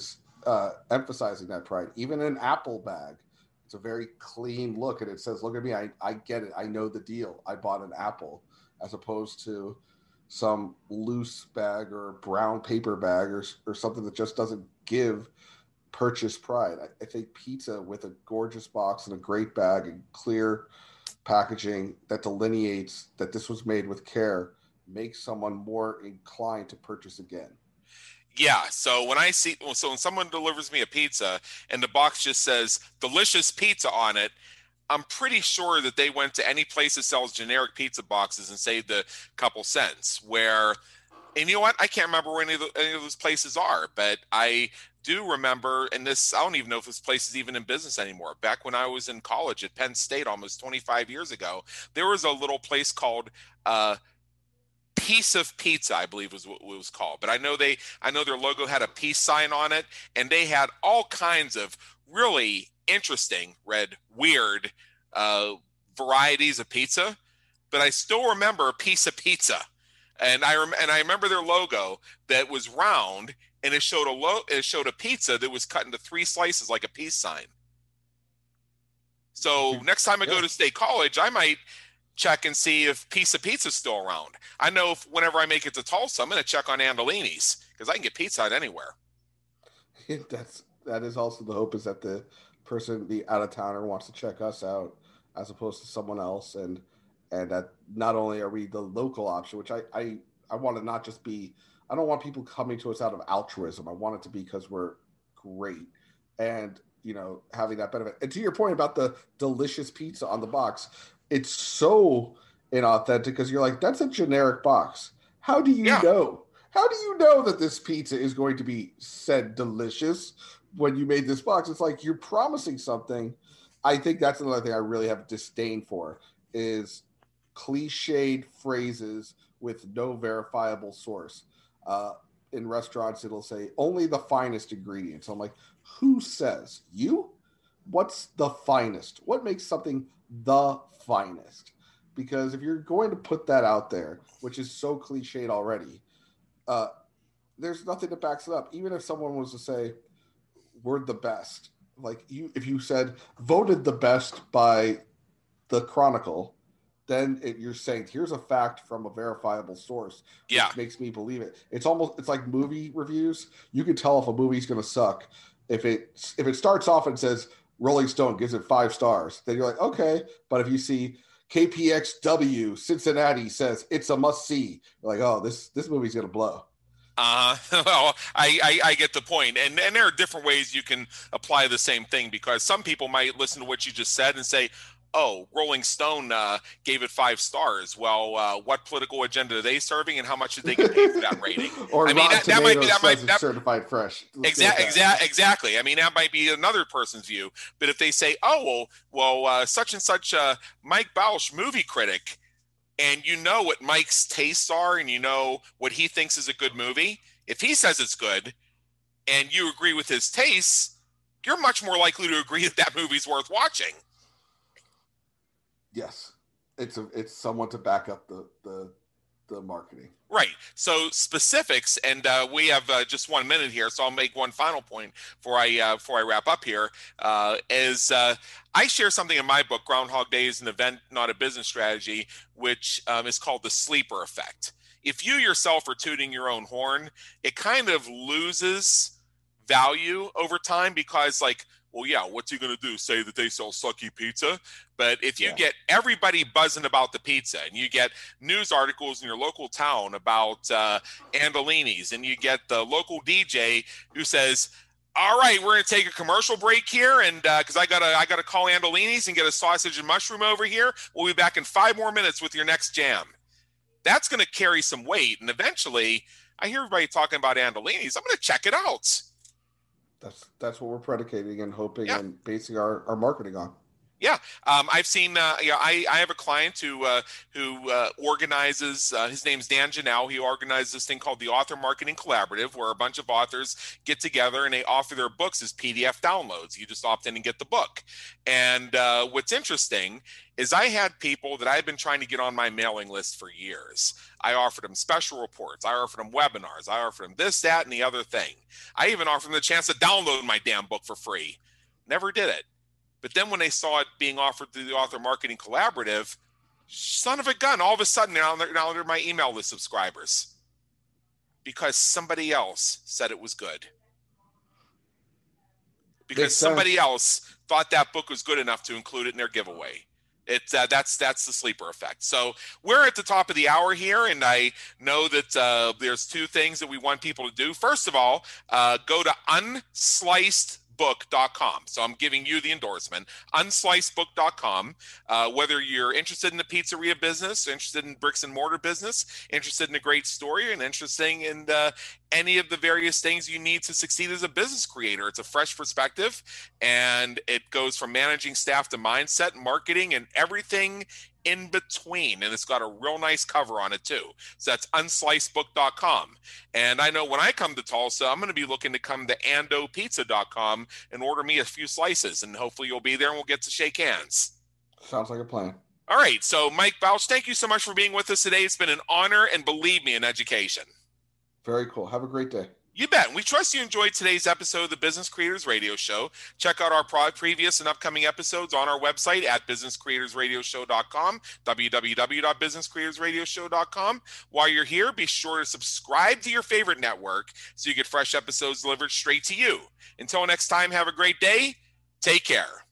emphasizing that pride. Even an Apple bag, it's a very clean look, and it says, "Look at me, I get it. I know the deal. I bought an Apple," as opposed to some loose bag or brown paper bag or something that just doesn't give purchase pride. I think pizza with a gorgeous box and a great bag and clear packaging that delineates that this was made with care makes someone more inclined to purchase again. Yeah. So when someone delivers me a pizza and the box just says delicious pizza on it, I'm pretty sure that they went to any place that sells generic pizza boxes and saved a couple cents. And you know what? I can't remember where any of those places are, but I do remember, and I don't even know if this place is even in business anymore. Back when I was in college at Penn State almost 25 years ago, there was a little place called Piece of Pizza, I believe was what it was called. But I know their logo had a peace sign on it, and they had all kinds of really interesting, weird varieties of pizza. But I still remember Piece of Pizza. And I remember their logo that was round, and it showed a pizza that was cut into 3 slices like a peace sign. So next time I go to State College, I might check and see if Piece of Pizza is still around. I know whenever I make it to Tulsa, I'm going to check on Andolini's because I can get Pizza Hut anywhere. That is also the hope, is that the out of towner wants to check us out as opposed to someone else, and that not only are we the local option, which I want to not just be, I don't want people coming to us out of altruism. I want it to be because we're great and, having that benefit. And to your point about the delicious pizza on the box, it's so inauthentic because you're like, that's a generic box. How do you know? How do you know that this pizza is going to be said delicious when you made this box? It's like you're promising something. I think that's another thing I really have disdain for, is cliched phrases with no verifiable source. In restaurants, it'll say only the finest ingredients. I'm like, who says? You? What's the finest? What makes something the finest? Because if you're going to put that out there, which is so cliched already, there's nothing that backs it up. Even if someone was to say, we're the best, if you said voted the best by the Chronicle, then you're saying here's a fact from a verifiable source, which makes me believe it. It's like movie reviews. You can tell if a movie's going to suck if it starts off and says Rolling Stone gives it 5 stars. Then you're like, okay. But if you see KPXW Cincinnati says it's a must see, you're like, oh, this movie's going to blow. Well, I get the point. And there are different ways you can apply the same thing, because some people might listen to what you just said and say, oh, Rolling Stone gave it 5 stars. Well, what political agenda are they serving, and how much did they get paid for that rating? Or that might be certified fresh. Exactly. I mean, that might be another person's view. But if they say, oh, well, such and such Mike Bausch, movie critic, and you know what Mike's tastes are, and you know what he thinks is a good movie, if he says it's good, and you agree with his tastes, you're much more likely to agree that movie's worth watching. Yes, it's someone to back up the marketing. Right. So specifics, and we have just 1 minute here, so I'll make one final point before I wrap up here. I share something in my book, Groundhog Day is an Event, Not a Business Strategy, which is called the sleeper effect. If you yourself are tooting your own horn, it kind of loses value over time, because well, yeah, what's he going to do? Say that they sell sucky pizza? But if you get everybody buzzing about the pizza, and you get news articles in your local town about Andolini's, and you get the local DJ who says, all right, we're going to take a commercial break here, and because I gotta call Andolini's and get a sausage and mushroom over here. We'll be back in 5 more minutes with your next jam. That's going to carry some weight, and eventually, I hear everybody talking about Andolini's. I'm going to check it out. That's what we're predicating and hoping and basing our marketing on. Yeah, I've seen. I have a client who organizes. His name's Dan Janelle. He organizes this thing called the Author Marketing Collaborative, where a bunch of authors get together and they offer their books as PDF downloads. You just opt in and get the book. And what's interesting is I had people that I've been trying to get on my mailing list for years. I offered them special reports. I offered them webinars. I offered them this, that, and the other thing. I even offered them the chance to download my damn book for free. Never did it. But then when they saw it being offered through the Author Marketing Collaborative, son of a gun, all of a sudden now they're my email list subscribers because somebody else said it was good. Because somebody else thought that book was good enough to include it in their giveaway. That's the sleeper effect. So we're at the top of the hour here, and I know that there's two things that we want people to do. First of all, go to unslicedbook.com. So I'm giving you the endorsement, unslicedbook.com. Whether you're interested in the pizzeria business, interested in bricks and mortar business, interested in a great story, and interested in any of the various things you need to succeed as a business creator. It's a fresh perspective, and it goes from managing staff to mindset, marketing, and everything in between. And it's got a real nice cover on it too. So that's unslicedbook.com. And I know when I come to Tulsa, I'm going to be looking to come to andopizza.com and order me a few slices, and hopefully you'll be there and we'll get to shake hands. Sounds like a plan. All right. So Mike Bausch, thank you so much for being with us today. It's been an honor, and believe me, an education. Very cool. Have a great day. You bet. We trust you enjoyed today's episode of the Business Creators Radio Show. Check out our previous and upcoming episodes on our website at businesscreatorsradioshow.com, www.businesscreatorsradioshow.com. While you're here, be sure to subscribe to your favorite network so you get fresh episodes delivered straight to you. Until next time, have a great day. Take care.